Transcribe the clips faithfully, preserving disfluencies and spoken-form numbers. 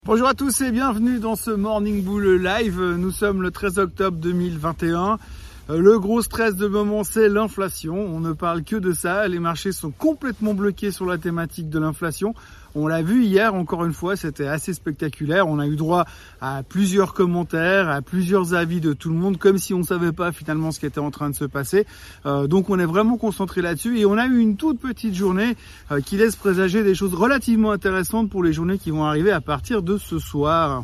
Bonjour à tous et bienvenue dans ce Morning Bull Live. Nous sommes le treize octobre deux mille vingt et un. Le gros stress de moment, c'est l'inflation. On ne parle que de ça. Les marchés sont complètement bloqués sur la thématique de l'inflation. On l'a vu hier, encore une fois, c'était assez spectaculaire. On a eu droit à plusieurs commentaires, à plusieurs avis de tout le monde, comme si on ne savait pas finalement ce qui était en train de se passer. Euh, donc on est vraiment concentré là-dessus. Et on a eu une toute petite journée euh, qui laisse présager des choses relativement intéressantes pour les journées qui vont arriver à partir de ce soir.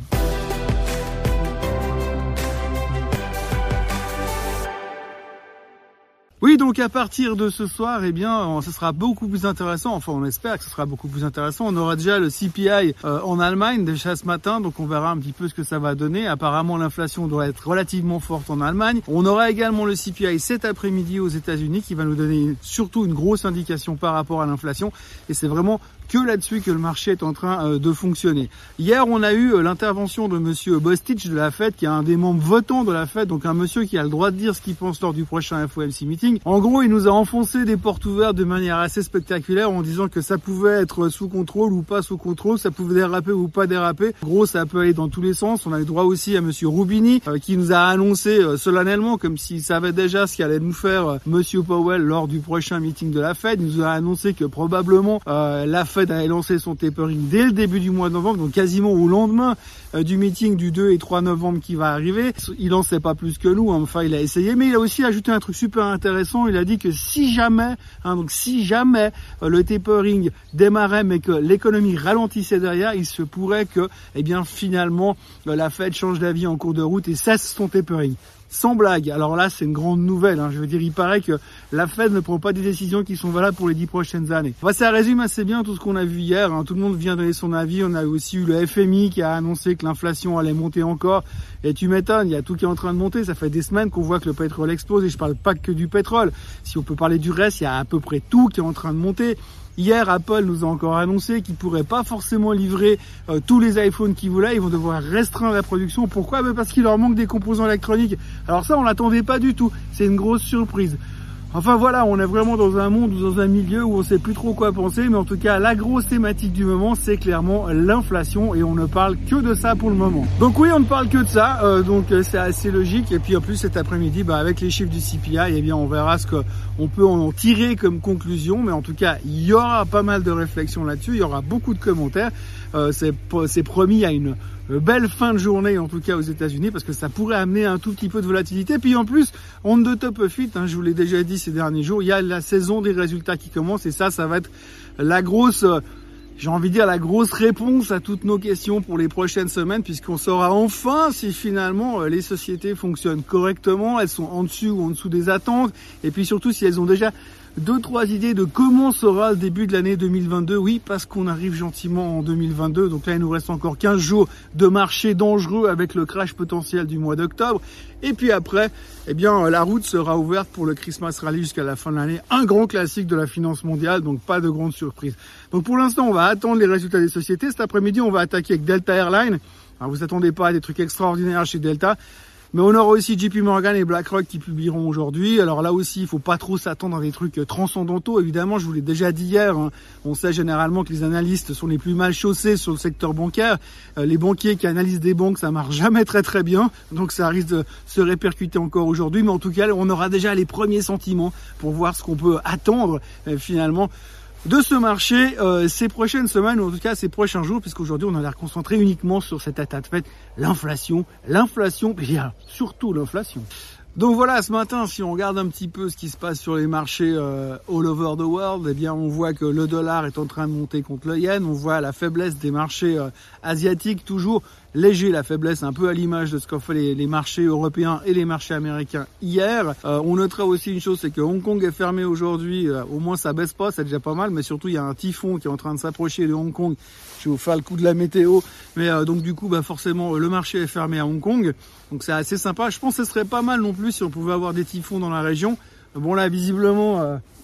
Oui, donc à partir de ce soir, eh bien, ce sera beaucoup plus intéressant. Enfin, on espère que ce sera beaucoup plus intéressant. On aura déjà le C P I euh, en Allemagne déjà ce matin, donc on verra un petit peu ce que ça va donner. Apparemment, l'inflation doit être relativement forte en Allemagne. On aura également le C P I cet après-midi aux États-Unis, qui va nous donner surtout une grosse indication par rapport à l'inflation. Et c'est vraiment que là-dessus que le marché est en train de fonctionner. Hier, on a eu l'intervention de monsieur Bostich de la Fed, qui est un des membres votants de la Fed, donc un monsieur qui a le droit de dire ce qu'il pense lors du prochain F O M C meeting. En gros, il nous a enfoncé des portes ouvertes de manière assez spectaculaire en disant que ça pouvait être sous contrôle ou pas sous contrôle, ça pouvait déraper ou pas déraper. En gros, ça peut aller dans tous les sens. On a eu droit aussi à monsieur Rubini, euh, qui nous a annoncé euh, solennellement, comme s'il savait déjà ce qu'allait nous faire euh, monsieur Powell lors du prochain meeting de la Fed. Il nous a annoncé que probablement euh, la Fed Fed avait lancé son tapering dès le début du mois de novembre, donc quasiment au lendemain euh, du meeting du deux et trois novembre qui va arriver. Il en sait pas plus que nous, hein. Enfin il a essayé, mais il a aussi ajouté un truc super intéressant. Il a dit que si jamais, hein, donc si jamais euh, le tapering démarrait mais que l'économie ralentissait derrière, il se pourrait que, eh bien finalement, euh, la Fed change d'avis en cours de route et cesse son tapering. Sans blague. Alors là, c'est une grande nouvelle. Hein. Je veux dire, il paraît que la Fed ne prend pas des décisions qui sont valables pour les dix prochaines années. Enfin, ça résume assez bien tout ce qu'on a vu hier. Hein. Tout le monde vient donner son avis. On a aussi eu le F M I qui a annoncé que l'inflation allait monter encore. Et tu m'étonnes, il y a tout qui est en train de monter. Ça fait des semaines qu'on voit que le pétrole explose. Et je parle pas que du pétrole. Si on peut parler du reste, il y a à peu près tout qui est en train de monter. Hier, Apple nous a encore annoncé qu'ils pourraient pas forcément livrer euh, tous les iPhones qu'ils voulaient. Ils vont devoir restreindre la production. Pourquoi? Ben parce qu'il leur manque des composants électroniques. Alors ça, on l'attendait pas du tout. C'est une grosse surprise. Enfin voilà, on est vraiment dans un monde ou dans un milieu où on sait plus trop quoi penser. Mais en tout cas, la grosse thématique du moment, c'est clairement l'inflation. Et on ne parle que de ça pour le moment. Donc oui, on ne parle que de ça. Euh, donc euh, c'est assez logique. Et puis en plus, cet après-midi, bah, avec les chiffres du C P I, eh bien, on verra ce qu'on peut en tirer comme conclusion. Mais en tout cas, il y aura pas mal de réflexions là-dessus. Il y aura beaucoup de commentaires. Euh, c'est, c'est promis à une belle fin de journée, en tout cas aux États-Unis, parce que ça pourrait amener un tout petit peu de volatilité. Puis en plus, on de top fit, hein, je vous l'ai déjà dit ces derniers jours, il y a la saison des résultats qui commence et ça, ça va être la grosse, j'ai envie de dire la grosse réponse à toutes nos questions pour les prochaines semaines, puisqu'on saura enfin si finalement les sociétés fonctionnent correctement, elles sont en dessus ou en dessous des attentes, et puis surtout si elles ont déjà deux, trois idées de comment sera le début de l'année deux mille vingt-deux. Oui, parce qu'on arrive gentiment en deux mille vingt-deux. Donc là, il nous reste encore quinze jours de marché dangereux avec le crash potentiel du mois d'octobre. Et puis après, eh bien, la route sera ouverte pour le Christmas Rally jusqu'à la fin de l'année. Un grand classique de la finance mondiale, donc pas de grande surprise. Donc pour l'instant, on va attendre les résultats des sociétés. Cet après-midi, on va attaquer avec Delta Airlines. Alors, vous attendez pas à des trucs extraordinaires chez Delta. Mais on aura aussi J P Morgan et BlackRock qui publieront aujourd'hui. Alors là aussi, il faut pas trop s'attendre à des trucs transcendantaux. Évidemment, je vous l'ai déjà dit hier, hein, on sait généralement que les analystes sont les plus mal chaussés sur le secteur bancaire. Euh, les banquiers qui analysent des banques, ça marche jamais très très bien. Donc ça risque de se répercuter encore aujourd'hui. Mais en tout cas, on aura déjà les premiers sentiments pour voir ce qu'on peut attendre euh, finalement de ce marché euh, ces prochaines semaines, ou en tout cas ces prochains jours, puisqu'aujourd'hui on a l'air concentré uniquement sur cet état de fait, l'inflation, l'inflation, et surtout l'inflation. Donc voilà, ce matin, si on regarde un petit peu ce qui se passe sur les marchés euh, all over the world, eh bien on voit que le dollar est en train de monter contre le yen, on voit la faiblesse des marchés euh, asiatiques, toujours léger, la faiblesse un peu à l'image de ce qu'ont fait les, les marchés européens et les marchés américains hier. Euh, on notera aussi une chose, c'est que Hong Kong est fermé aujourd'hui, euh, au moins ça baisse pas, c'est déjà pas mal, mais surtout il y a un typhon qui est en train de s'approcher de Hong Kong. Je vais vous faire le coup de la météo, mais euh, donc du coup bah forcément le marché est fermé à Hong Kong, donc c'est assez sympa. Je pense que ce serait pas mal non plus si on pouvait avoir des typhons dans la région. Bon là visiblement euh,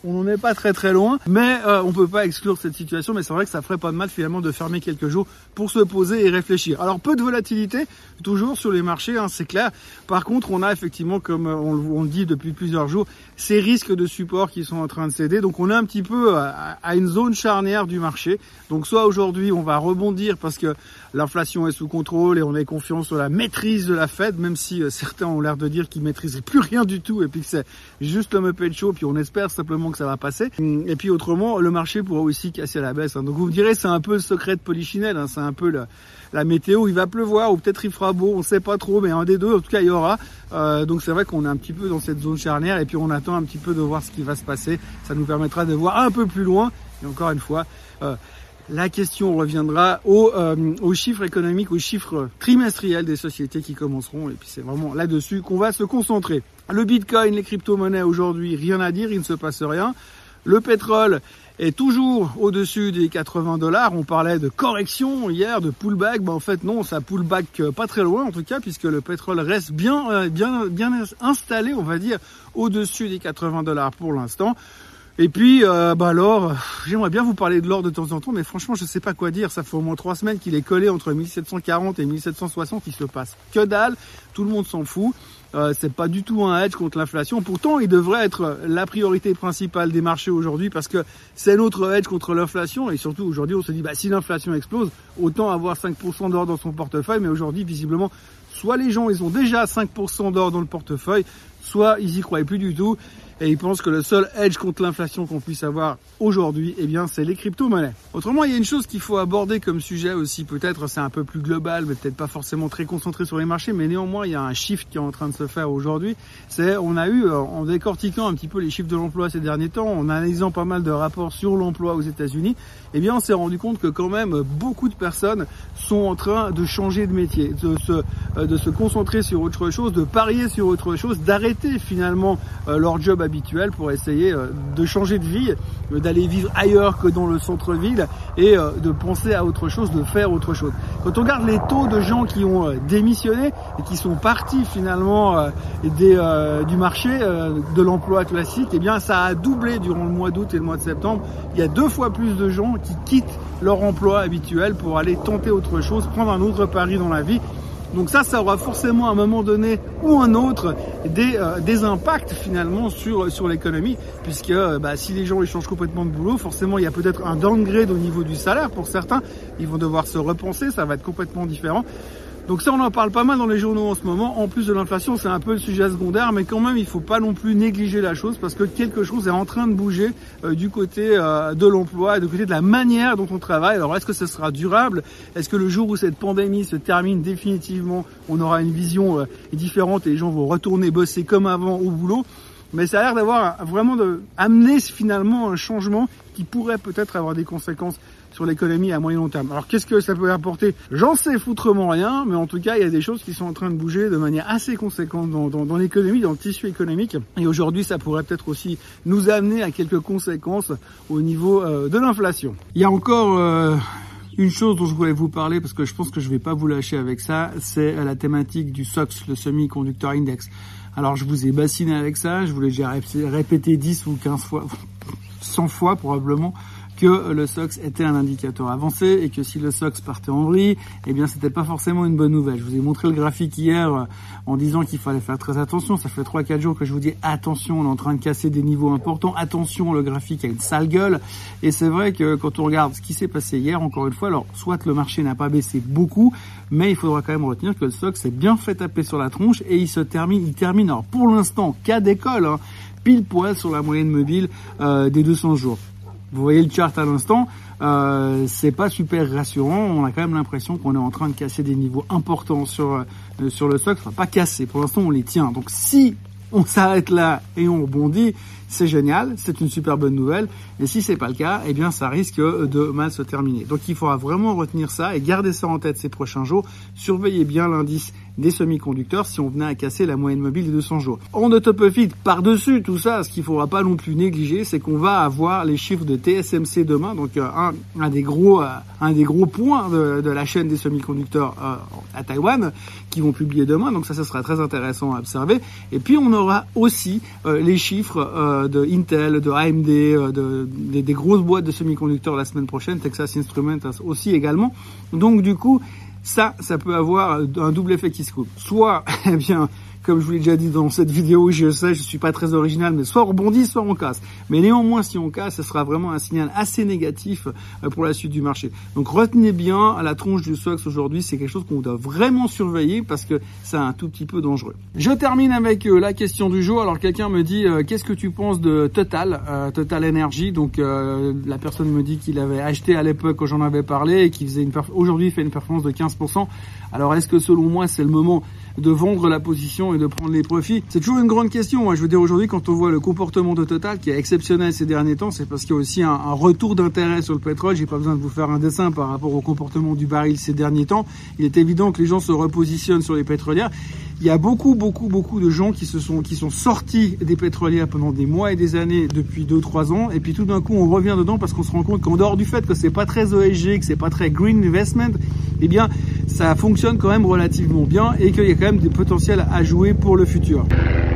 on n'en est pas très très loin, mais euh, on peut pas exclure cette situation. Mais c'est vrai que ça ferait pas de mal finalement de fermer quelques jours pour se poser et réfléchir. Alors peu de volatilité toujours sur les marchés, hein, c'est clair. Par contre, on a effectivement, comme on, on le dit depuis plusieurs jours, ces risques de support qui sont en train de céder. Donc on est un petit peu à, à une zone charnière du marché. Donc soit aujourd'hui on va rebondir parce que l'inflation est sous contrôle et on est confiant sur la maîtrise de la Fed, même si euh, certains ont l'air de dire qu'ils maîtrisent plus rien du tout et puis que c'est juste le Muppet Show, puis on espère simplement que ça va passer. Et puis autrement, le marché pourra aussi casser à la baisse. Hein. Donc vous me direz, c'est un peu le secret de Polichinelle, hein. C'est un peu le, la météo, il va pleuvoir ou peut-être il fera beau, on sait pas trop, mais un des deux, en tout cas il y aura. Euh, donc c'est vrai qu'on est un petit peu dans cette zone charnière et puis on attend un petit peu de voir ce qui va se passer. Ça nous permettra de voir un peu plus loin. Et encore une fois, euh, la question reviendra aux, euh, aux chiffres économiques, aux chiffres trimestriels des sociétés qui commenceront. Et puis c'est vraiment là-dessus qu'on va se concentrer. Le Bitcoin, les crypto-monnaies aujourd'hui, rien à dire, il ne se passe rien. Le pétrole est toujours au-dessus des quatre-vingts dollars. On parlait de correction hier, de pullback. Ben, en fait, non, ça pullback pas très loin en tout cas, puisque le pétrole reste bien, bien, bien installé, on va dire, au-dessus des quatre-vingts dollars pour l'instant. Et puis, euh, bah alors, j'aimerais bien vous parler de l'or de temps en temps, mais franchement, je sais pas quoi dire. Ça fait au moins trois semaines qu'il est collé entre mille sept cent quarante et mille sept cent soixante. Il se passe que dalle. Tout le monde s'en fout. Euh, c'est pas du tout un hedge contre l'inflation. Pourtant, il devrait être la priorité principale des marchés aujourd'hui parce que c'est notre hedge contre l'inflation. Et surtout, aujourd'hui, on se dit, bah, si l'inflation explose, autant avoir cinq pour cent d'or dans son portefeuille. Mais aujourd'hui, visiblement, soit les gens, ils ont déjà cinq pour cent d'or dans le portefeuille, soit ils y croient plus du tout. Et ils pensent que le seul hedge contre l'inflation qu'on puisse avoir aujourd'hui, eh bien, c'est les crypto-monnaies. Autrement, il y a une chose qu'il faut aborder comme sujet aussi, peut-être c'est un peu plus global, mais peut-être pas forcément très concentré sur les marchés, mais néanmoins, il y a un shift qui est en train de se faire aujourd'hui. C'est, on a eu, en décortiquant un petit peu les chiffres de l'emploi ces derniers temps, en analysant pas mal de rapports sur l'emploi aux États-Unis, eh bien, on s'est rendu compte que quand même, beaucoup de personnes sont en train de changer de métier, de se, de se concentrer sur autre chose, de parier sur autre chose, d'arrêter finalement leur job habituel pour essayer de changer de vie, d'aller vivre ailleurs que dans le centre-ville et de penser à autre chose, de faire autre chose. Quand on regarde les taux de gens qui ont démissionné et qui sont partis finalement des, euh, du marché euh, de l'emploi classique, eh bien ça a doublé durant le mois d'août et le mois de septembre. Il y a deux fois plus de gens qui quittent leur emploi habituel pour aller tenter autre chose, prendre un autre pari dans la vie. Donc ça, ça aura forcément à un moment donné ou un autre des, euh, des impacts finalement sur, sur l'économie, puisque euh, bah, si les gens ils changent complètement de boulot, forcément il y a peut-être un downgrade au niveau du salaire pour certains, ils vont devoir se repenser, ça va être complètement différent. Donc ça, on en parle pas mal dans les journaux en ce moment. En plus de l'inflation, c'est un peu le sujet secondaire, mais quand même, il faut pas non plus négliger la chose parce que quelque chose est en train de bouger euh, du côté euh, de l'emploi, du côté de la manière dont on travaille. Alors, est-ce que ce sera durable? Est-ce que le jour où cette pandémie se termine définitivement, on aura une vision euh, différente et les gens vont retourner bosser comme avant au boulot? Mais ça a l'air d'avoir vraiment de, amené finalement un changement qui pourrait peut-être avoir des conséquences sur l'économie à moyen long terme. Alors qu'est-ce que ça peut apporter? J'en sais foutrement rien, mais en tout cas, il y a des choses qui sont en train de bouger de manière assez conséquente dans, dans, dans l'économie, dans le tissu économique. Et aujourd'hui, ça pourrait peut-être aussi nous amener à quelques conséquences au niveau euh, de l'inflation. Il y a encore euh, une chose dont je voulais vous parler, parce que je pense que je vais pas vous lâcher avec ça, c'est la thématique du S O X, le Semiconductor Index. Alors je vous ai bassiné avec ça, je vous l'ai déjà répété dix ou quinze fois, cent fois probablement, que le S O X était un indicateur avancé et que si le S O X partait en vrille, eh bien c'était pas forcément une bonne nouvelle. Je vous ai montré le graphique hier en disant qu'il fallait faire très attention. Ça fait trois quatre jours que je vous dis attention, on est en train de casser des niveaux importants. Attention, le graphique a une sale gueule. Et c'est vrai que quand on regarde ce qui s'est passé hier, encore une fois, alors soit le marché n'a pas baissé beaucoup, mais il faudra quand même retenir que le S O X s'est bien fait taper sur la tronche et il se termine, il termine alors pour l'instant cas d'école, hein, pile poil sur la moyenne mobile euh, des deux cents jours. Vous voyez le chart à l'instant, euh, c'est pas super rassurant. On a quand même l'impression qu'on est en train de casser des niveaux importants sur euh, sur le S O X. Enfin, pas casser. Pour l'instant, on les tient. Donc, si on s'arrête là et on rebondit, c'est génial, c'est une super bonne nouvelle. Et si c'est pas le cas, eh bien, ça risque de mal se terminer. Donc, il faudra vraiment retenir ça et garder ça en tête ces prochains jours. Surveillez bien l'indice des semi-conducteurs si on venait à casser la moyenne mobile des deux cents jours. En autoprofit, par-dessus tout ça, ce qu'il faudra pas non plus négliger, c'est qu'on va avoir les chiffres de T S M C demain, donc euh, un, un des gros euh, un des gros points de, de la chaîne des semi-conducteurs euh, à Taïwan, qui vont publier demain, donc ça, ça sera très intéressant à observer. Et puis on aura aura aussi euh, les chiffres euh, de Intel, de A M D, euh, de, de, des grosses boîtes de semi-conducteurs la semaine prochaine, Texas Instruments aussi également. Donc du coup, ça, ça peut avoir un double effet qui se coupe. Soit, eh bien, comme je vous l'ai déjà dit dans cette vidéo, je sais, je suis pas très original, mais soit on rebondit, soit on casse. Mais néanmoins, si on casse, ce sera vraiment un signal assez négatif pour la suite du marché. Donc retenez bien, la tronche du S O X aujourd'hui, c'est quelque chose qu'on doit vraiment surveiller parce que c'est un tout petit peu dangereux. Je termine avec euh, la question du jour. Alors quelqu'un me dit, euh, qu'est-ce que tu penses de Total, euh, Total Energy? Donc euh, la personne me dit qu'il avait acheté à l'époque quand j'en avais parlé et qu'il faisait une aujourd'hui il fait une performance de quinze pour cent. Alors est-ce que selon moi, c'est le moment de vendre la position et de prendre les profits? C'est toujours une grande question. Moi, je veux dire, aujourd'hui, quand on voit le comportement de Total qui est exceptionnel ces derniers temps, c'est parce qu'il y a aussi un, un retour d'intérêt sur le pétrole. J'ai pas besoin de vous faire un dessin par rapport au comportement du baril ces derniers temps. Il est évident que les gens se repositionnent sur les pétrolières. Il y a beaucoup, beaucoup, beaucoup de gens qui se sont, qui sont sortis des pétrolières pendant des mois et des années depuis deux, trois ans. Et puis tout d'un coup, on revient dedans parce qu'on se rend compte qu'en dehors du fait que c'est pas très E S G, que c'est pas très green investment, eh bien, ça fonctionne quand même relativement bien et qu'il y a quand même des potentiels à jouer pour le futur.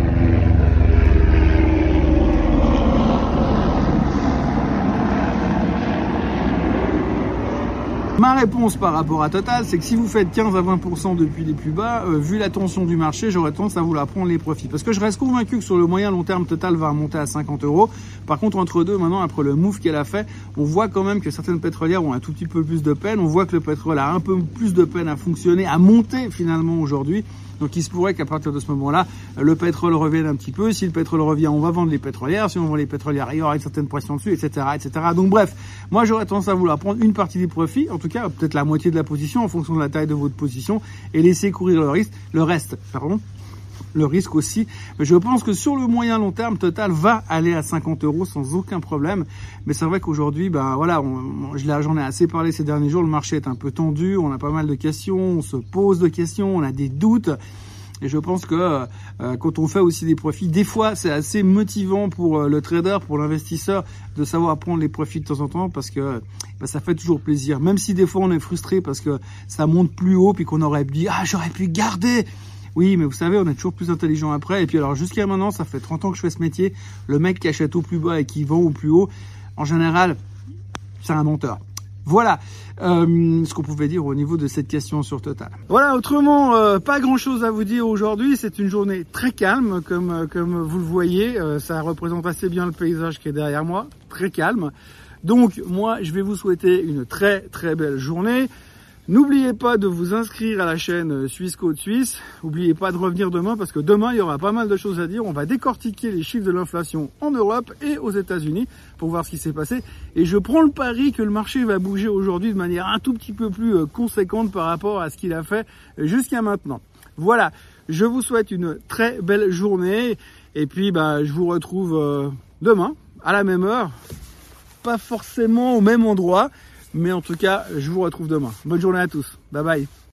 Ma réponse par rapport à Total, c'est que si vous faites quinze à vingt pour cent depuis les plus bas, euh, vu la tension du marché, j'aurais tendance à vouloir prendre les profits. Parce que je reste convaincu que sur le moyen long terme, Total va remonter à cinquante euros. Par contre, entre deux, maintenant, après le move qu'elle a fait, on voit quand même que certaines pétrolières ont un tout petit peu plus de peine. On voit que le pétrole a un peu plus de peine à fonctionner, à monter finalement aujourd'hui. Donc il se pourrait qu'à partir de ce moment-là, le pétrole revienne un petit peu. Si le pétrole revient, on va vendre les pétrolières. Si on vend les pétrolières, il y aura une certaine pression dessus, et cetera, et cetera. Donc bref, moi j'aurais tendance à vouloir prendre une partie des profits, en tout cas peut-être la moitié de la position en fonction de la taille de votre position, et laisser courir le risque, le reste, pardon. Le risque aussi. Mais je pense que sur le moyen long terme, Total va aller à cinquante euros sans aucun problème. Mais c'est vrai qu'aujourd'hui, ben voilà, on, j'en ai assez parlé ces derniers jours. Le marché est un peu tendu. On a pas mal de questions. On se pose de questions. On a des doutes. Et je pense que euh, quand on fait aussi des profits, des fois c'est assez motivant pour euh, le trader, pour l'investisseur, de savoir prendre les profits de temps en temps parce que bah, ça fait toujours plaisir. Même si des fois on est frustré parce que ça monte plus haut puis qu'on aurait dit ah j'aurais pu garder. Oui, mais vous savez, on est toujours plus intelligent après. Et puis alors jusqu'à maintenant, ça fait trente ans que je fais ce métier. Le mec qui achète au plus bas et qui vend au plus haut, en général, c'est un menteur. Voilà euh, ce qu'on pouvait dire au niveau de cette question sur Total. Voilà, autrement, euh, pas grand-chose à vous dire aujourd'hui. C'est une journée très calme, comme, euh, comme vous le voyez. Euh, ça représente assez bien le paysage qui est derrière moi, très calme. Donc, moi, je vais vous souhaiter une très, très belle journée. N'oubliez pas de vous inscrire à la chaîne Suisse Côte Suisse. N'oubliez pas de revenir demain parce que demain, il y aura pas mal de choses à dire. On va décortiquer les chiffres de l'inflation en Europe et aux États-Unis pour voir ce qui s'est passé. Et je prends le pari que le marché va bouger aujourd'hui de manière un tout petit peu plus conséquente par rapport à ce qu'il a fait jusqu'à maintenant. Voilà, je vous souhaite une très belle journée. Et puis, bah, je vous retrouve demain à la même heure. Pas forcément au même endroit. Mais en tout cas, je vous retrouve demain. Bonne journée à tous. Bye bye.